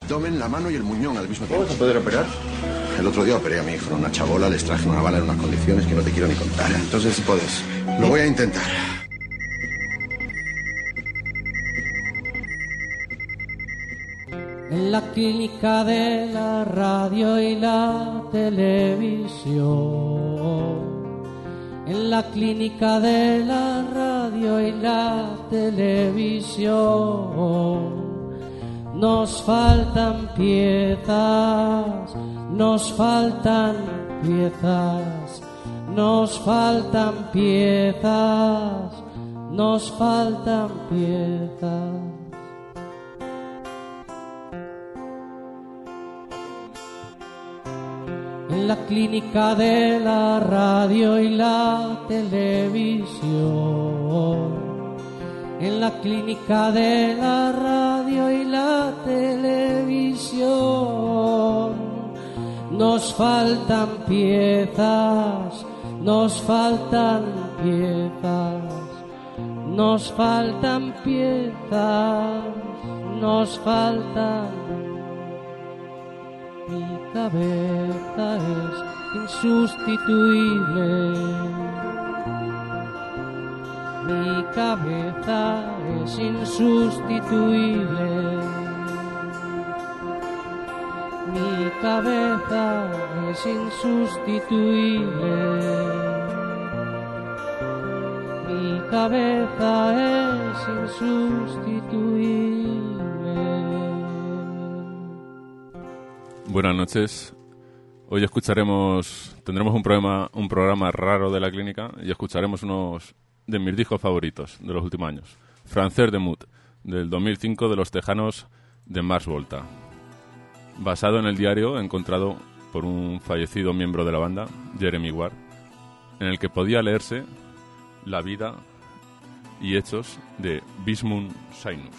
abdomen, la mano y el muñón al mismo tiempo. ¿Cómo se poder operar? El otro día operé a mi hijo en una chabola, les traje una bala en unas condiciones que no te quiero ni contar. Entonces sí puedes. Lo voy a intentar. En la clínica de la radio y la televisión. En la clínica de la radio y la televisión. Nos faltan piezas, nos faltan piezas, nos faltan piezas, nos faltan piezas. En la clínica de la radio y la televisión. En la clínica de la radio y la televisión. Nos faltan piezas, nos faltan piezas, nos faltan piezas, nos faltan. Mi cabeza es insustituible. Mi cabeza es insustituible. Mi cabeza es insustituible. Mi cabeza es insustituible. Buenas noches. Hoy tendremos un programa raro de la clínica y escucharemos unos de mis discos favoritos de los últimos años. Frances de Mood, del 2005, de los tejanos de Mars Volta. Basado en el diario encontrado por un fallecido miembro de la banda, Jeremy Ward, en el que podía leerse la vida y hechos de Bismund Sainus.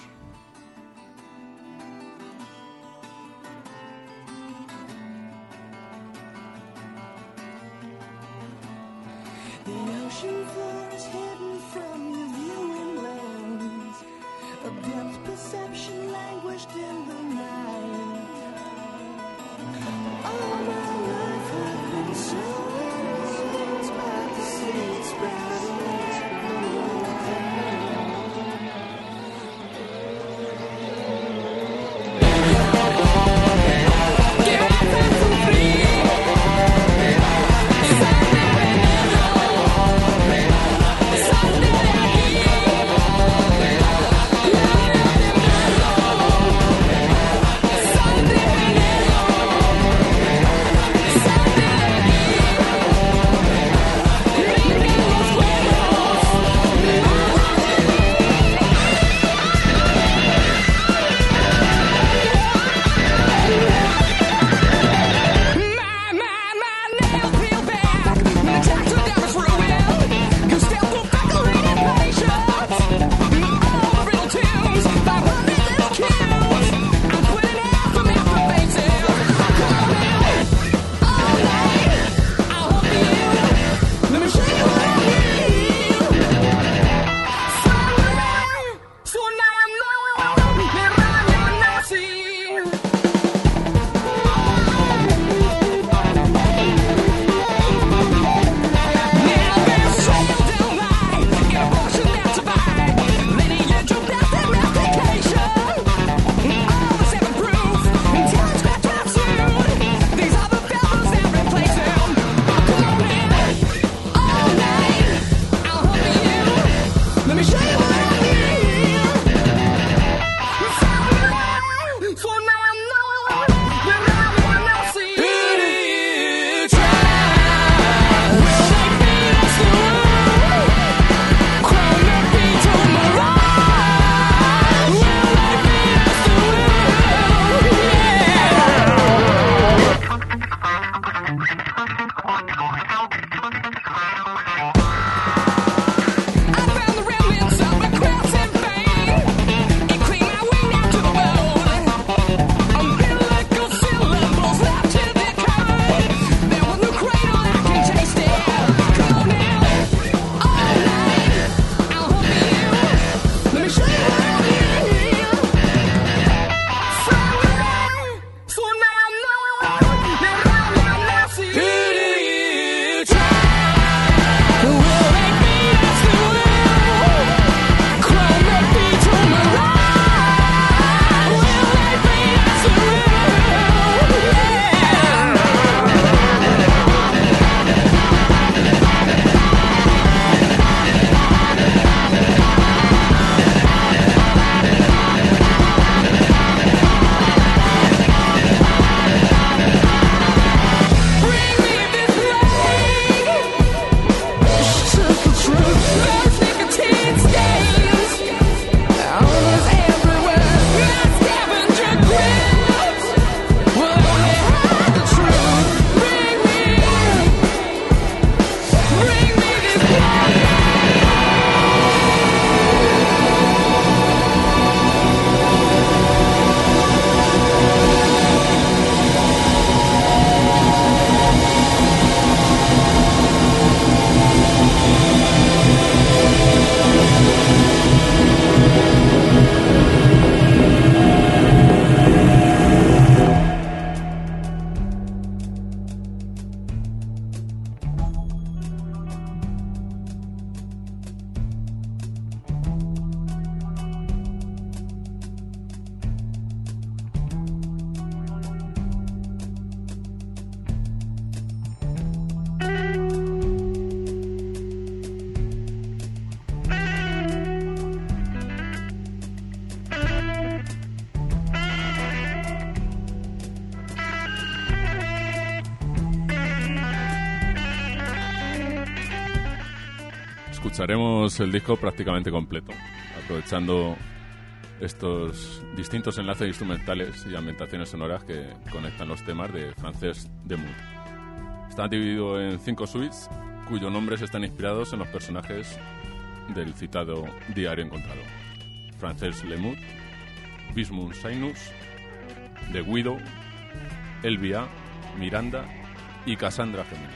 escucharemos el disco prácticamente completo, aprovechando estos distintos enlaces instrumentales y ambientaciones sonoras que conectan los temas de Frances Demuth. Está dividido en 5 suites, cuyos nombres están inspirados en los personajes del citado Diario Encontrado: Frances Demuth, Bismuth Sainus, The Widow, Elvia, Miranda y Cassandra Gemini.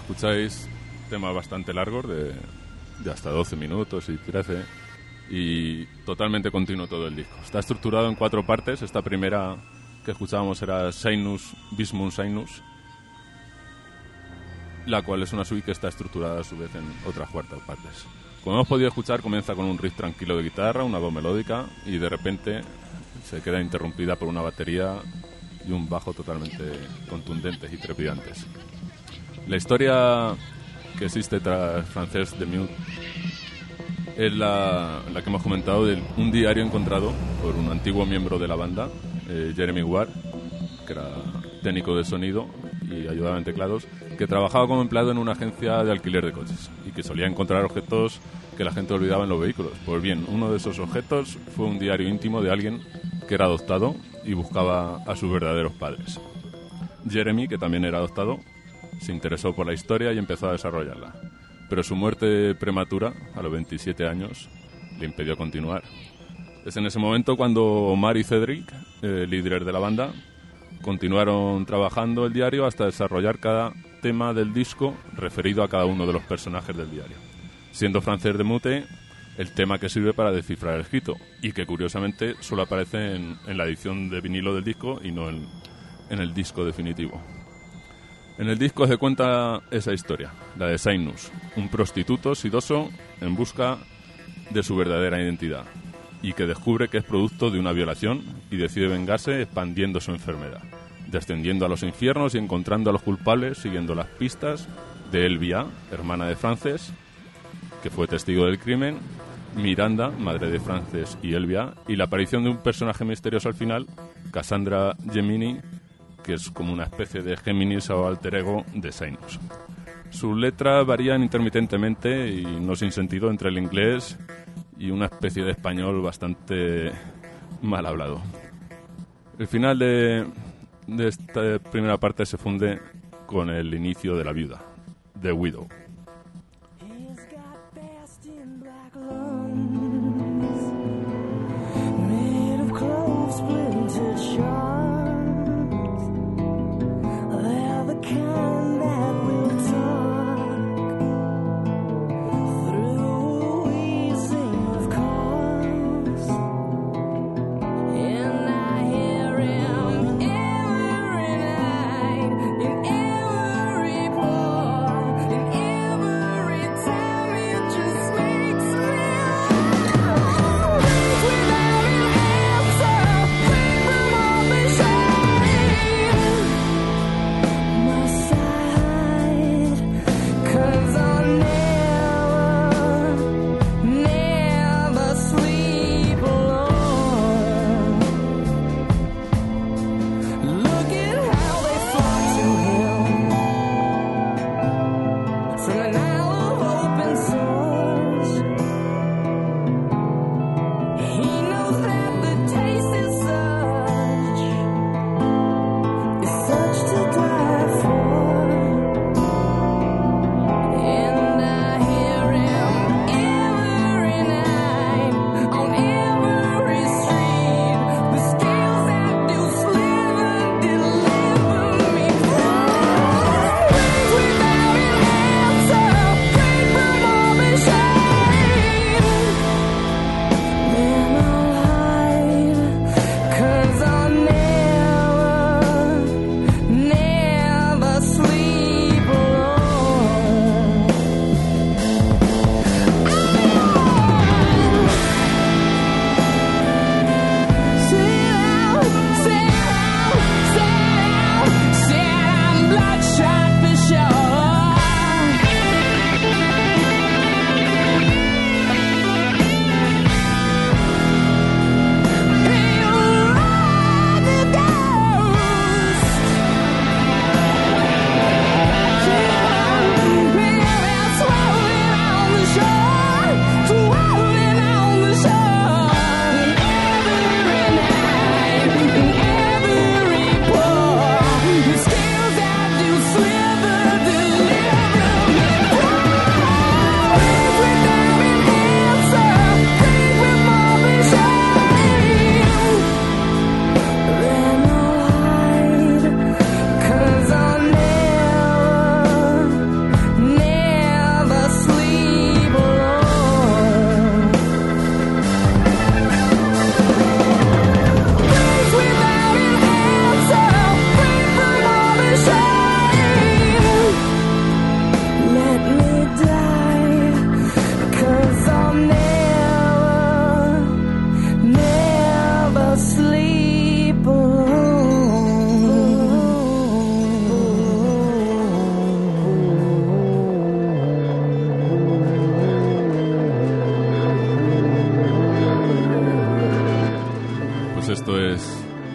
escucháis temas bastante largos, de hasta 12 minutos y 13, y totalmente continuo todo el disco. Está estructurado en 4 partes. Esta primera que escuchábamos era Sinus Bismum Sinus, la cual es una suite que está estructurada a su vez en otras 4 partes. Como hemos podido escuchar, comienza con un riff tranquilo de guitarra, una voz melódica, y de repente se queda interrumpida por una batería y un bajo totalmente contundentes y trepidantes. La historia que existe tras Frances de Mute es la que hemos comentado, de un diario encontrado por un antiguo miembro de la banda, Jeremy Ward, que era técnico de sonido y ayudaba en teclados, que trabajaba como empleado en una agencia de alquiler de coches y que solía encontrar objetos que la gente olvidaba en los vehículos. Pues bien, uno de esos objetos fue un diario íntimo de alguien que era adoptado y buscaba a sus verdaderos padres. Jeremy, que también era adoptado, se interesó por la historia y empezó a desarrollarla. Pero su muerte prematura, a los 27 años, le impidió continuar. Es en ese momento cuando Omar y Cedric, líderes de la banda, continuaron trabajando el diario hasta desarrollar cada tema del disco referido a cada uno de los personajes del diario, siendo Frances de Mute el tema que sirve para descifrar el escrito, y que curiosamente solo aparece en la edición de vinilo del disco y no en el disco definitivo. En el disco se cuenta esa historia, la de Sinus, un prostituto sidoso en busca de su verdadera identidad, y que descubre que es producto de una violación y decide vengarse expandiendo su enfermedad, descendiendo a los infiernos y encontrando a los culpables siguiendo las pistas de Elvia, hermana de Frances, que fue testigo del crimen, Miranda, madre de Frances y Elvia, y la aparición de un personaje misterioso al final, Cassandra Gemini, que es como una especie de Géminis o alter ego de Sinus. Sus letras varían intermitentemente y no sin sentido entre el inglés y una especie de español bastante mal hablado. El final de esta primera parte se funde con el inicio de La Viuda, The Widow. In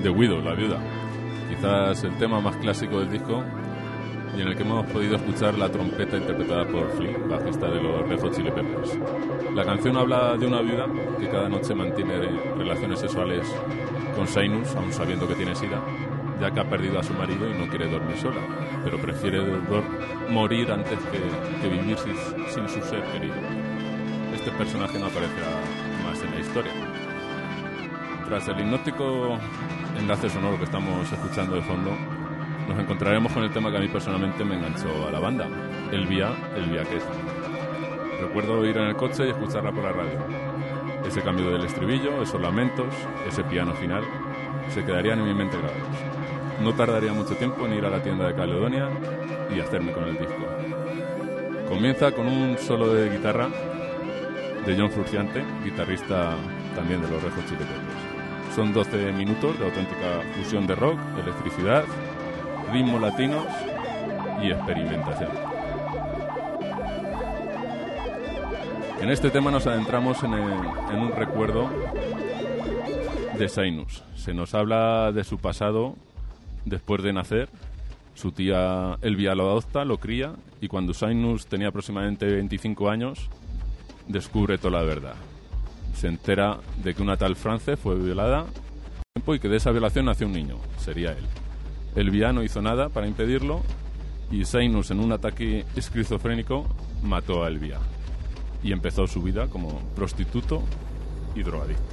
The Widow, la viuda. Quizás el tema más clásico del disco y en el que hemos podido escuchar la trompeta interpretada por Flea, bajista de los Red Hot Chili Peppers. La canción habla de una viuda que cada noche mantiene relaciones sexuales con Sinus, aun sabiendo que tiene sida, ya que ha perdido a su marido y no quiere dormir sola, pero prefiere morir antes que vivir sin su ser querido. Este personaje no aparecerá más en la historia. Tras el hipnótico enlace sonoro que estamos escuchando de fondo, nos encontraremos con el tema que a mí personalmente me enganchó a la banda, El Via que es. Recuerdo ir en el coche y escucharla por la radio. Ese cambio del estribillo, esos lamentos, ese piano final, se quedarían en mi mente grabados. No tardaría mucho tiempo en ir a la tienda de Caledonia y hacerme con el disco. Comienza con un solo de guitarra de John Frusciante, guitarrista también de los Red Hot Chili Peppers. Son 12 minutos de auténtica fusión de rock, electricidad, ritmos latinos y experimentación. En este tema nos adentramos en un recuerdo de Sinus. Se nos habla de su pasado después de nacer. Su tía Elvia lo adopta, lo cría, y cuando Sinus tenía aproximadamente 25 años, descubre toda la verdad. Se entera de que una tal France fue violada y que de esa violación nació un niño, sería él. Elvia no hizo nada para impedirlo y Sinus, en un ataque esquizofrénico, mató a Elvia y empezó su vida como prostituto y drogadicto.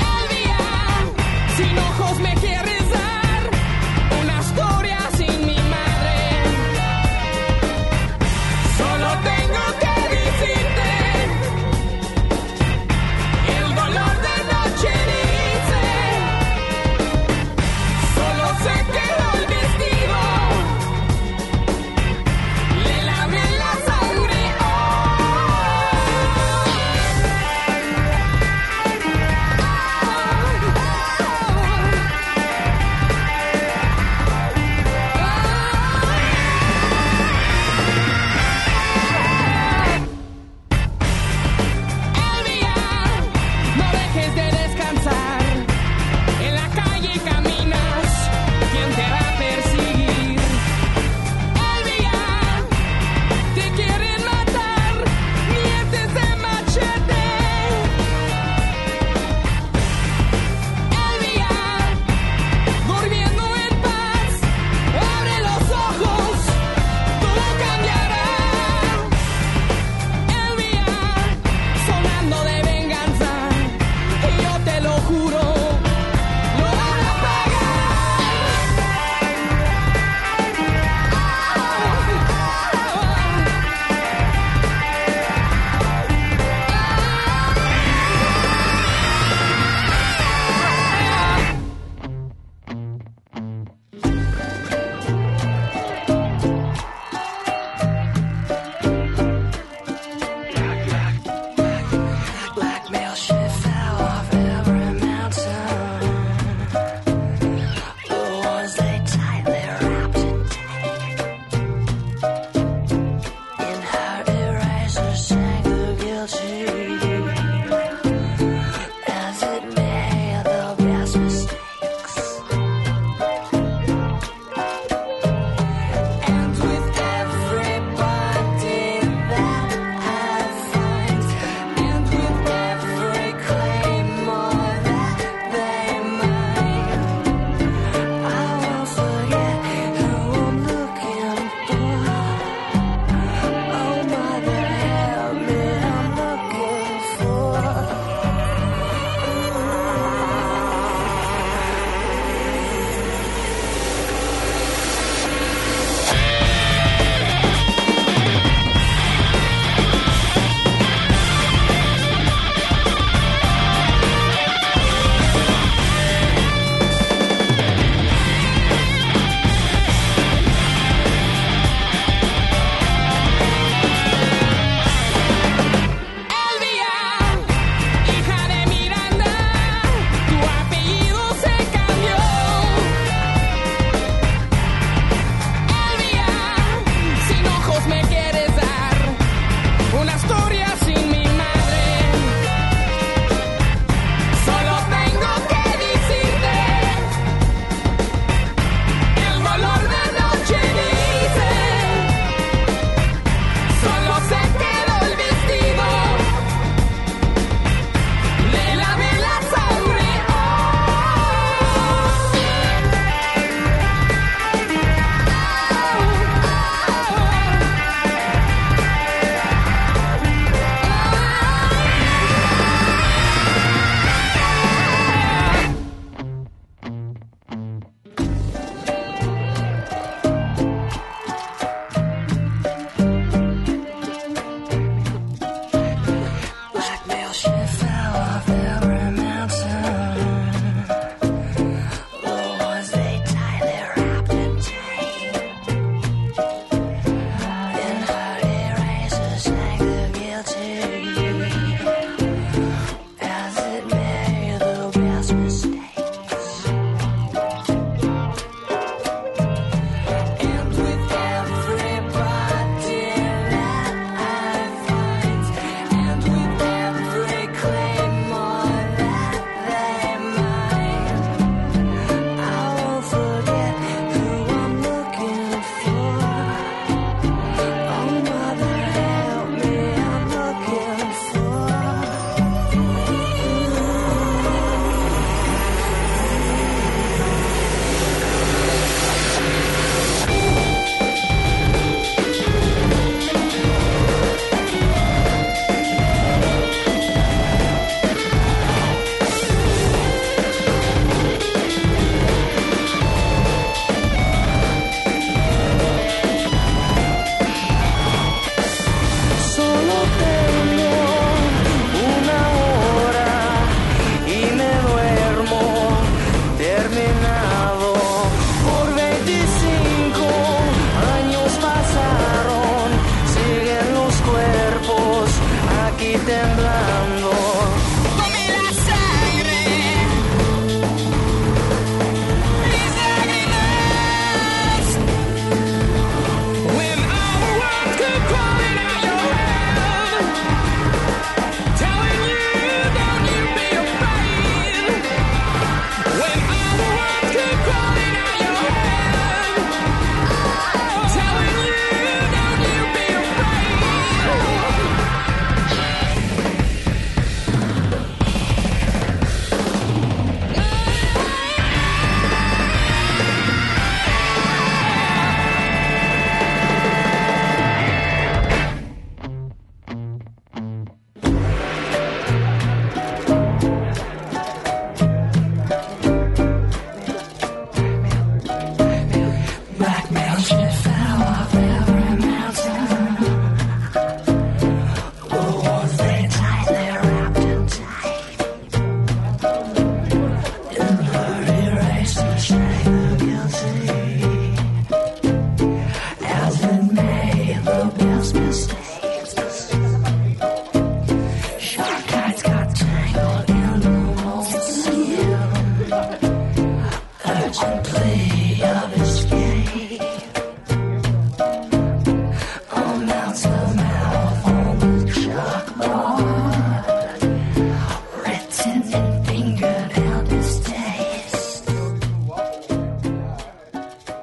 Me quieres dar una historia sin mi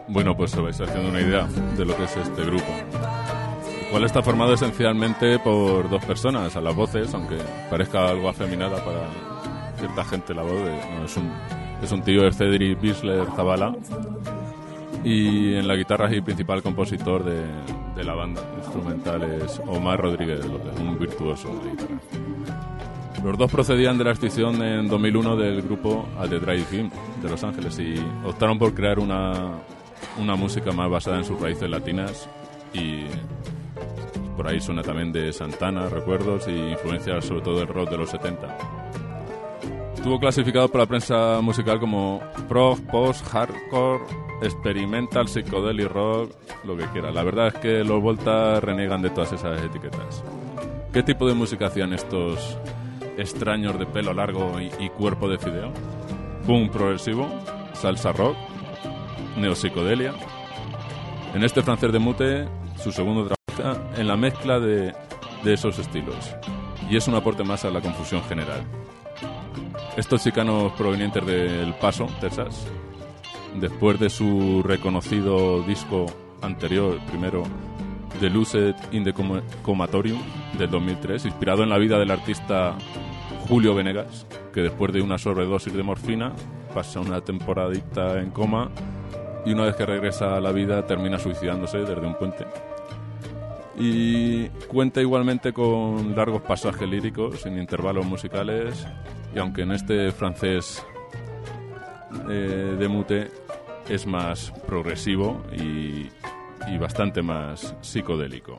Bueno, pues os vais haciendo una idea de lo que es este grupo, el cual está formado esencialmente por dos personas a las voces, aunque parezca algo afeminada para cierta gente la voz. Es un tío, es Cedric Bisler Zavala, y en la guitarra y principal compositor de la banda instrumental es Omar Rodríguez López, un virtuoso de guitarra. Los dos procedían de la extinción en 2001 del grupo At The Drive-In de Los Ángeles y optaron por crear una música más basada en sus raíces latinas, y por ahí suena también de Santana, recuerdos, y influencias sobre todo del rock de los 70. Estuvo clasificado por la prensa musical como prog, post, hardcore, experimental, psychedelic rock, lo que quiera. La verdad es que los Volta reniegan de todas esas etiquetas. ¿Qué tipo de música hacían estos extraños de pelo largo y cuerpo de fideo? Punk progresivo, salsa rock, neopsicodelia. En este Francer de Mute, su segundo trabajo en la mezcla de esos estilos, y es un aporte más a la confusión general. Estos chicanos provenientes de El Paso, Texas, después de su reconocido disco anterior, primero, The Lucid in the Comatorium, del 2003, inspirado en la vida del artista Julio Venegas, que después de una sobredosis de morfina pasa una temporadita en coma y una vez que regresa a la vida termina suicidándose desde un puente. Y cuenta igualmente con largos pasajes líricos sin intervalos musicales, y aunque en este francés de Mute es más progresivo y bastante más psicodélico.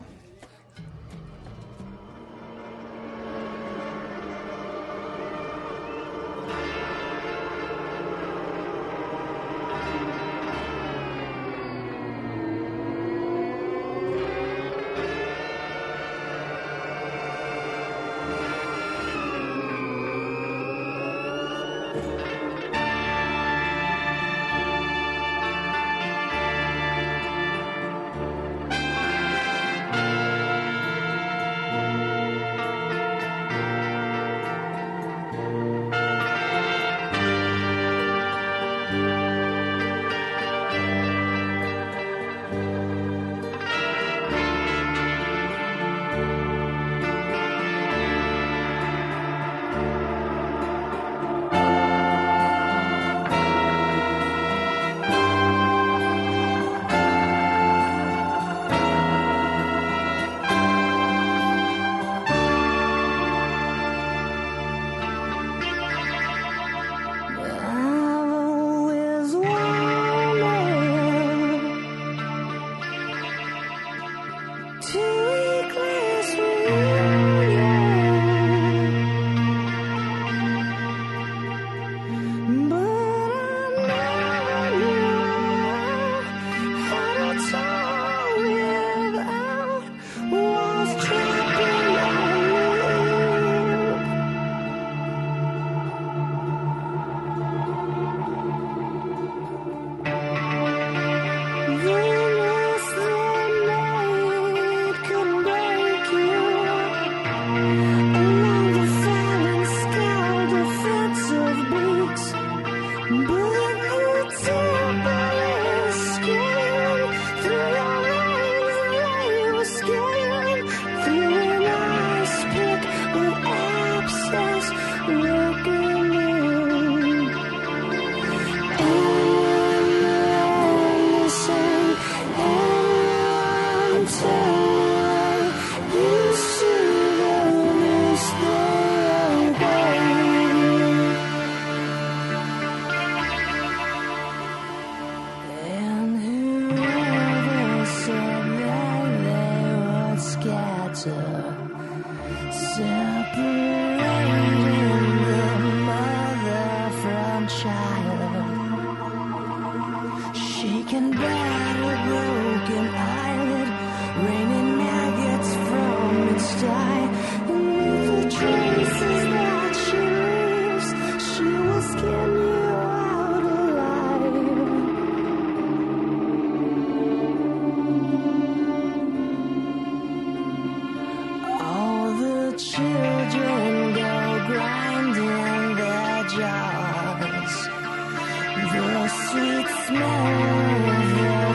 The sweet smell of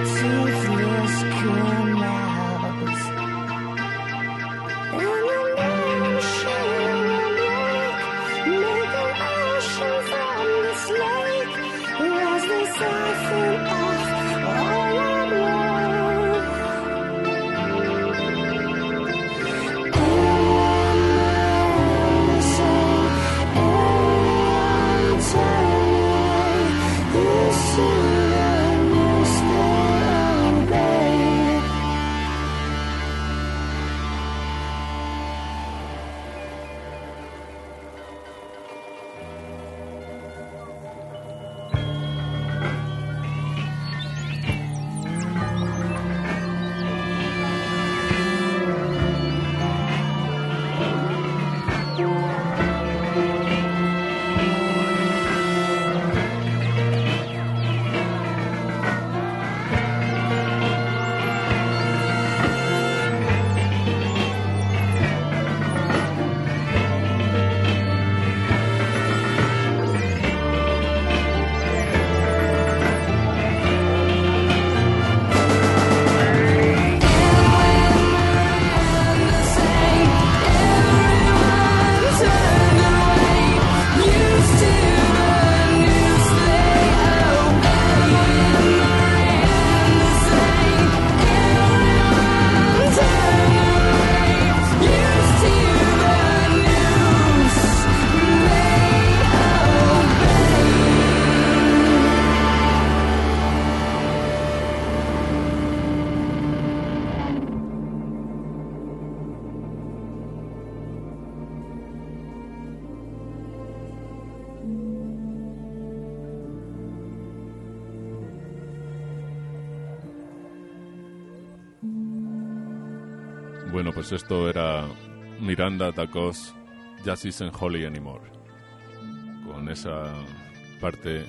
Bueno, pues esto era Miranda Takos Just Isn't Holy Anymore, con esa parte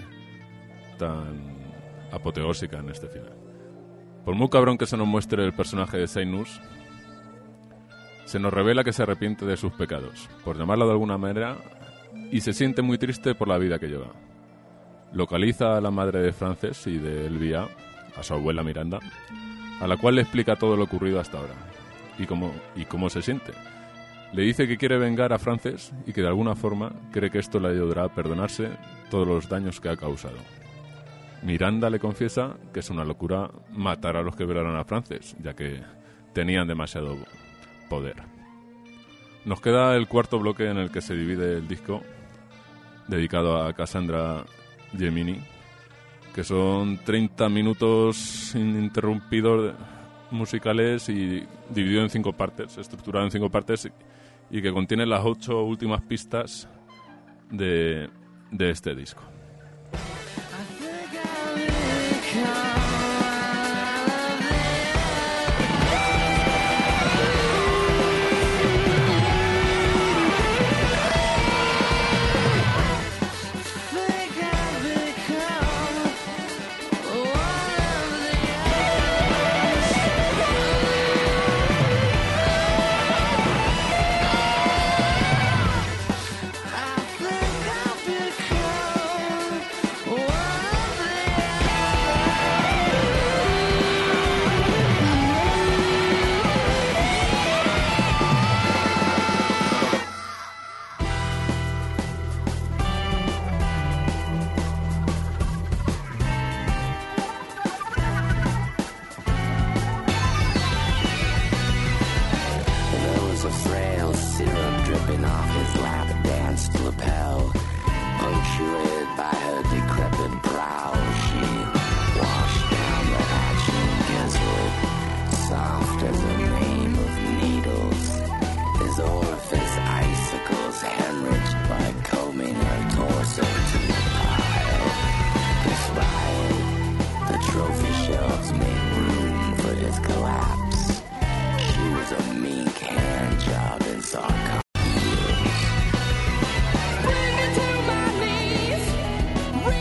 tan apoteósica en este final. Por muy cabrón que se nos muestre el personaje de Zeinus, se nos revela que se arrepiente de sus pecados, por llamarlo de alguna manera, y se siente muy triste por la vida que lleva. Localiza a la madre de Frances y de Elvia, a su abuela Miranda, a la cual le explica todo lo ocurrido hasta ahora y cómo se siente. Le dice que quiere vengar a Frances y que de alguna forma cree que esto le ayudará a perdonarse todos los daños que ha causado. Miranda le confiesa que es una locura matar a los que violaron a Frances, ya que tenían demasiado poder. Nos queda el cuarto bloque en el que se divide el disco, dedicado a Cassandra Gemini, que son 30 minutos ininterrumpidos musicales y dividido en 5 partes, estructurado en 5 partes, y que contiene las 8 últimas pistas de este disco. Bring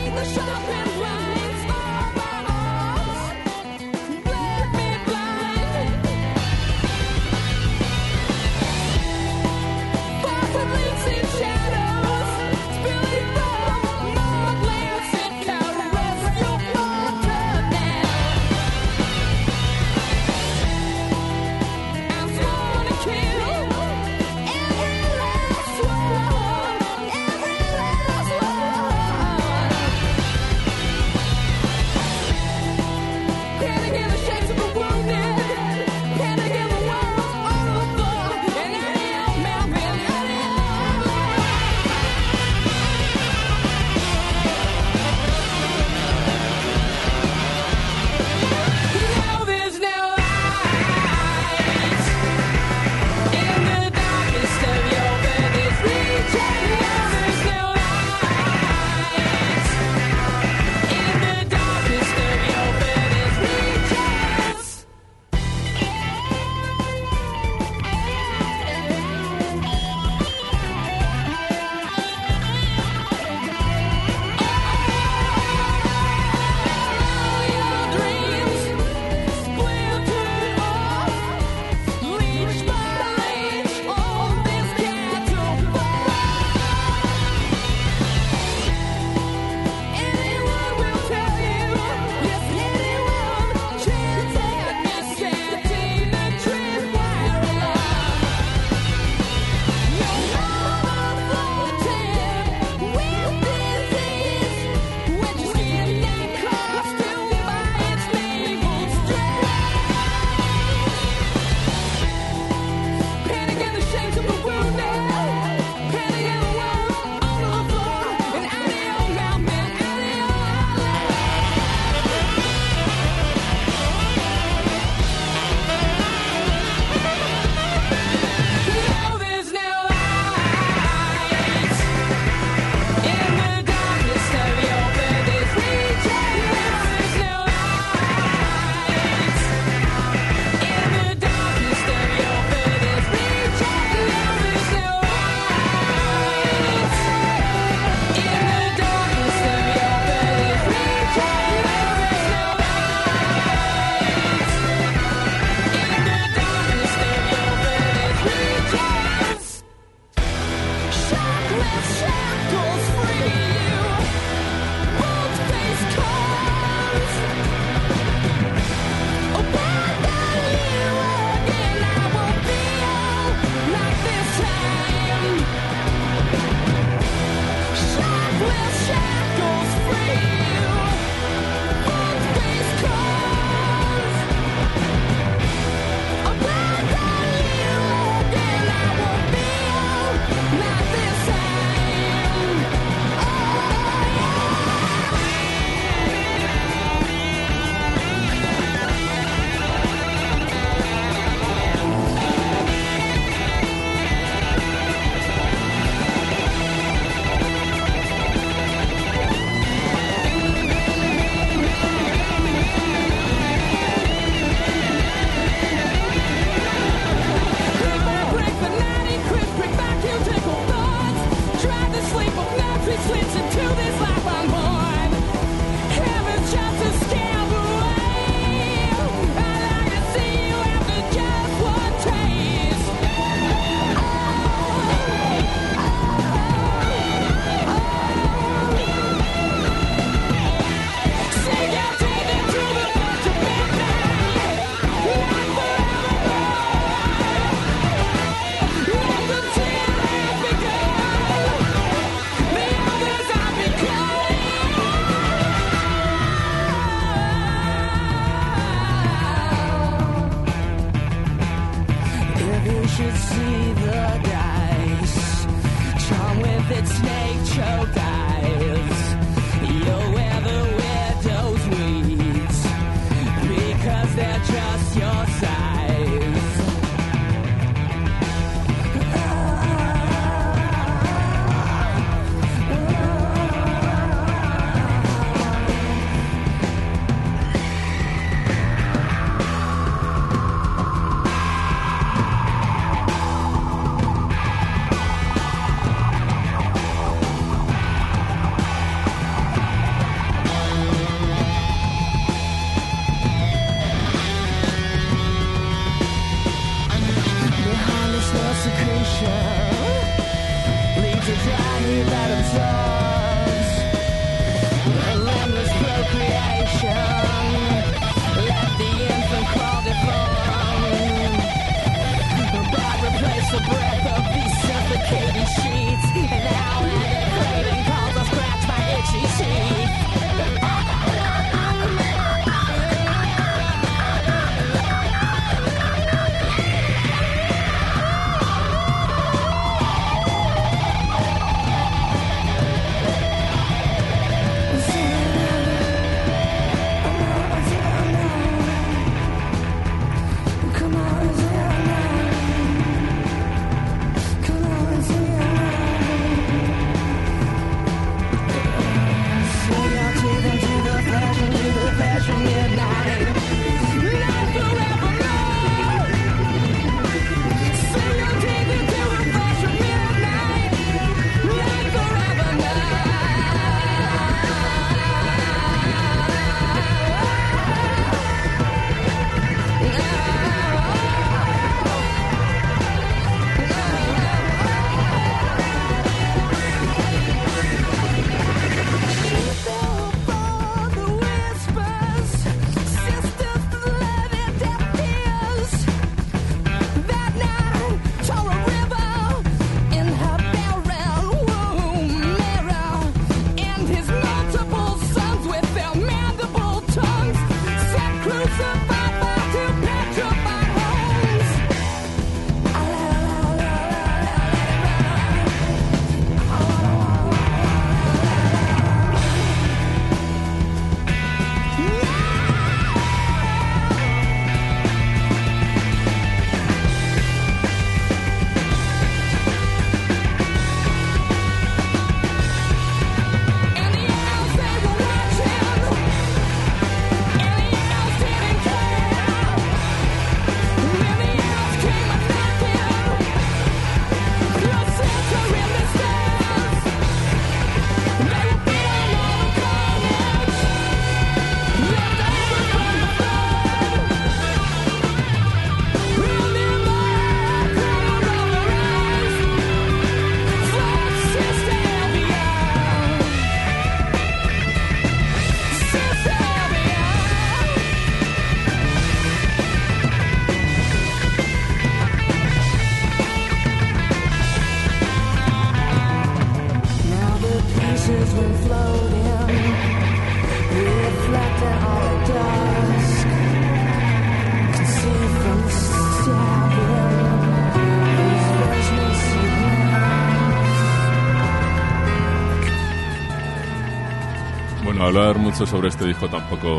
Hablar mucho sobre este disco tampoco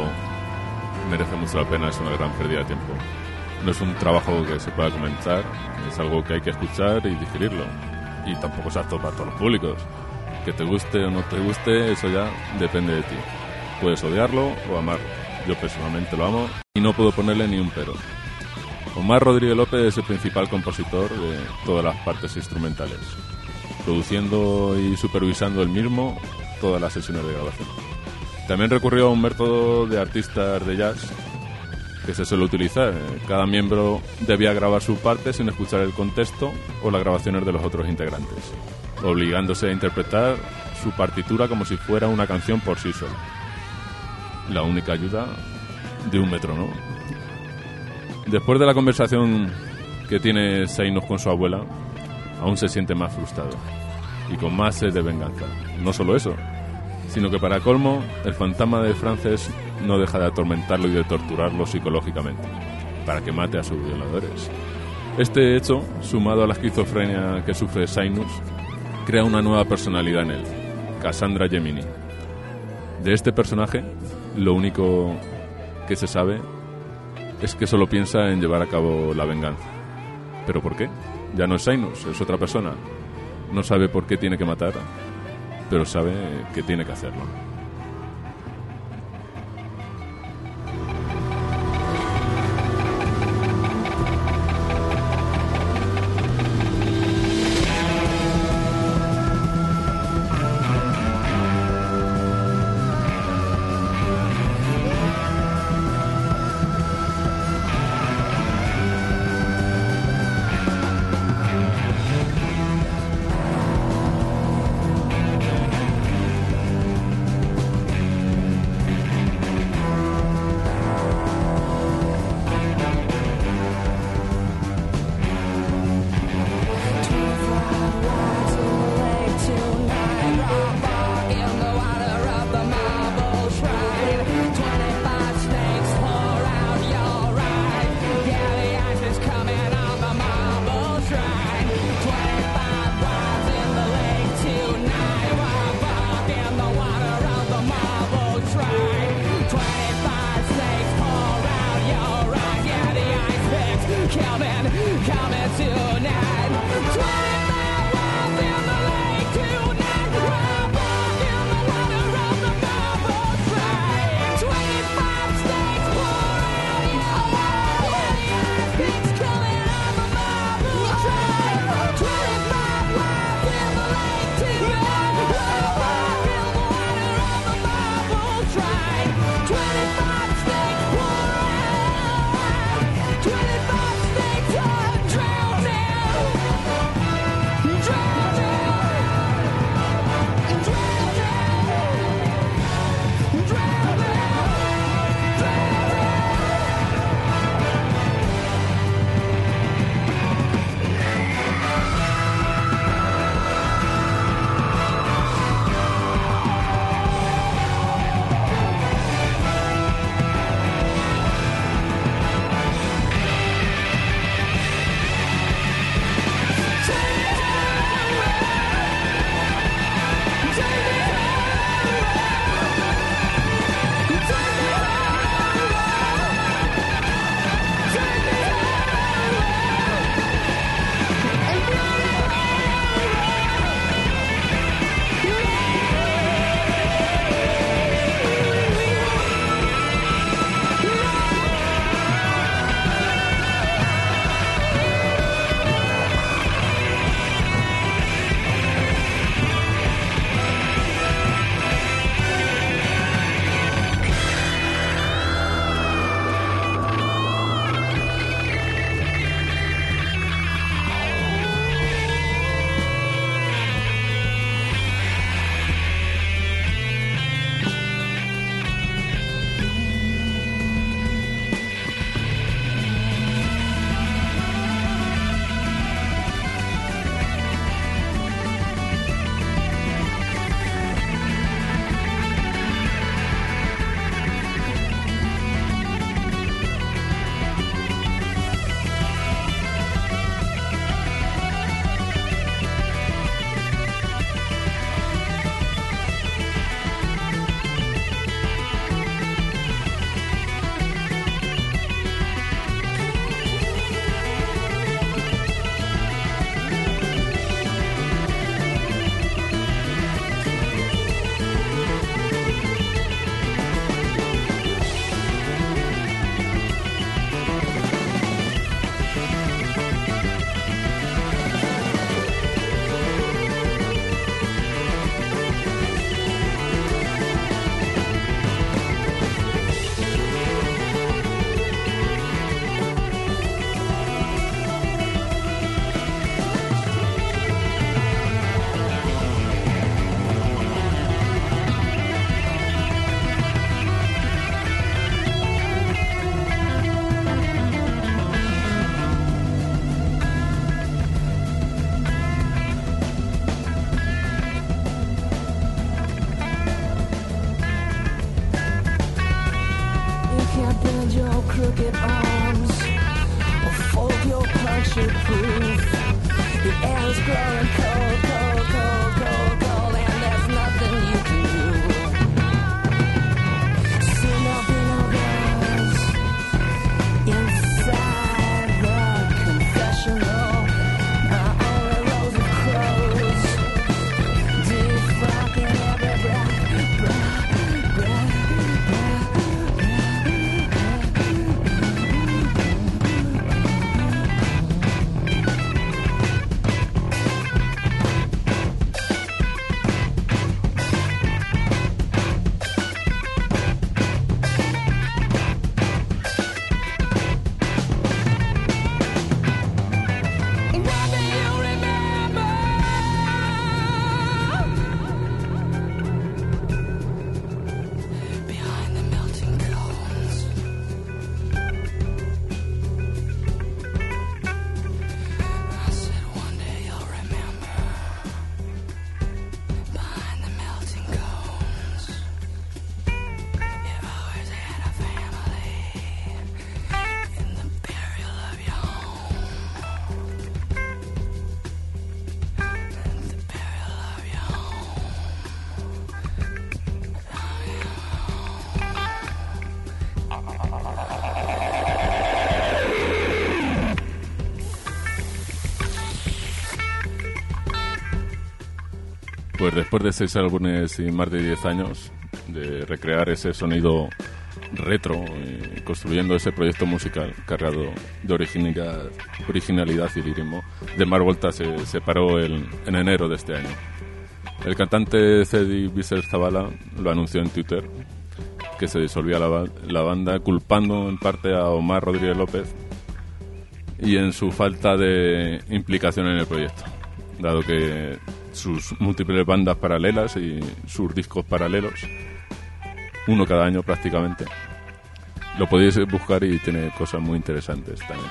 merece mucho la pena, es una gran pérdida de tiempo. No es un trabajo que se pueda comentar, es algo que hay que escuchar y digerirlo. Y tampoco es apto para todos los públicos. Que te guste o no te guste, eso ya depende de ti. Puedes odiarlo o amarlo. Yo personalmente lo amo y no puedo ponerle ni un pero. Omar Rodríguez López es el principal compositor de todas las partes instrumentales, produciendo y supervisando él mismo todas las sesiones de grabación. También recurrió a un método de artistas de jazz que se suele utilizar. Cada miembro debía grabar su parte sin escuchar el contexto o las grabaciones de los otros integrantes, obligándose a interpretar su partitura como si fuera una canción por sí sola. La única ayuda de un metrónomo. Después de la conversación que tiene Zaynus con su abuela, aún se siente más frustrado y con más sed de venganza. No solo eso, sino que para colmo, el fantasma de Frances no deja de atormentarlo y de torturarlo psicológicamente, para que mate a sus violadores. Este hecho, sumado a la esquizofrenia que sufre Zaynus, crea una nueva personalidad en él, Cassandra Gemini. De este personaje, lo único que se sabe es que solo piensa en llevar a cabo la venganza. ¿Pero por qué? Ya no es Zaynus, es otra persona. No sabe por qué tiene que matar, pero sabe que tiene que hacerlo. Pues después de 6 álbumes y más de 10 años de recrear ese sonido retro, construyendo ese proyecto musical cargado de originalidad y lirismo, Demar Volta se separó en enero de este año. El cantante Cedi Bizer-Zabala lo anunció en Twitter, que se disolvía la banda, culpando en parte a Omar Rodríguez López y en su falta de implicación en el proyecto, dado que sus múltiples bandas paralelas y sus discos paralelos, uno cada año prácticamente, lo podéis buscar y tiene cosas muy interesantes también.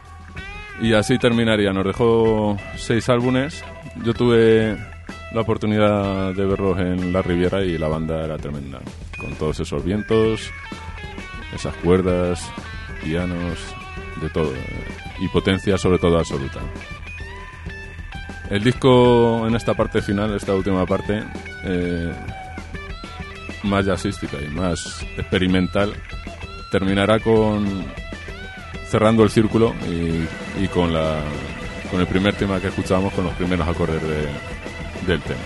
Y así terminaría. Nos dejó 6 álbumes. Yo tuve la oportunidad de verlos en La Riviera y la banda era tremenda, con todos esos vientos, esas cuerdas, pianos, de todo, y potencia sobre todo absoluta. El disco en esta parte final, esta última parte, más jazzística y más experimental, terminará cerrando el círculo y con el primer tema que escuchábamos, con los primeros acordes del tema.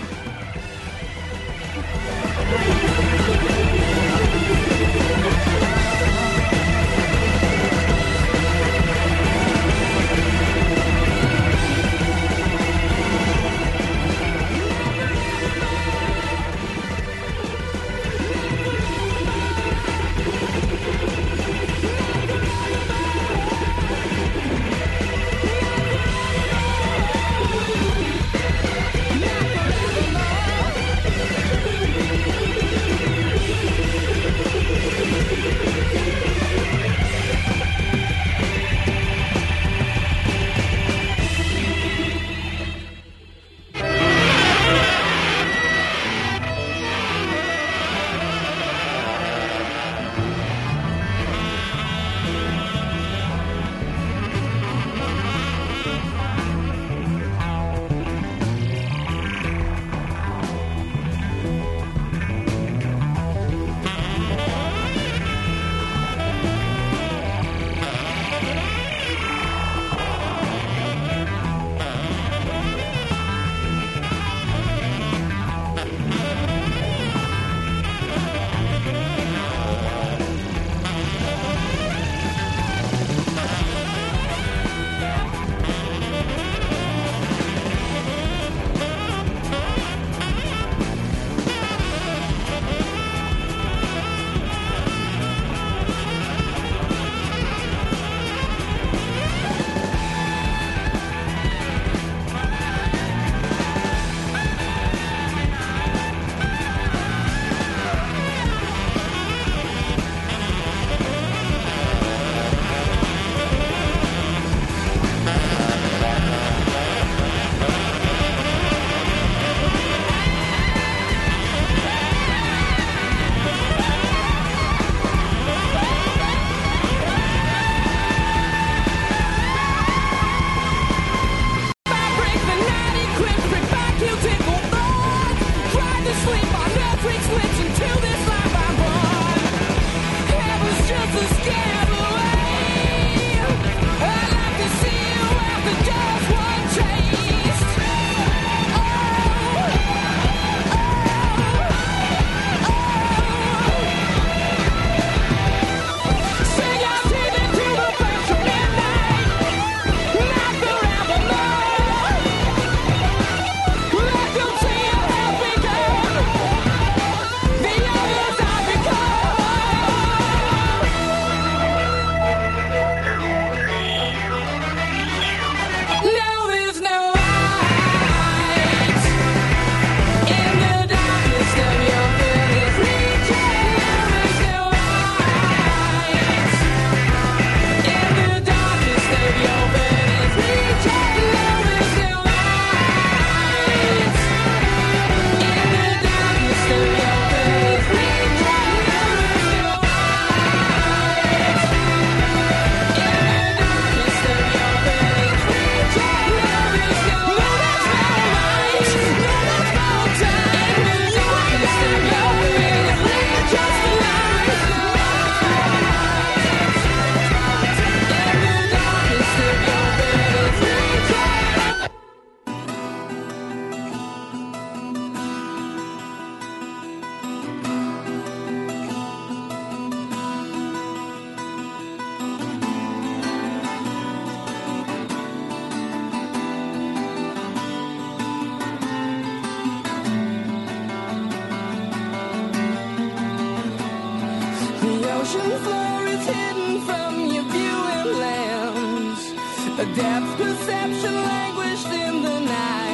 A depth perception languished in the night.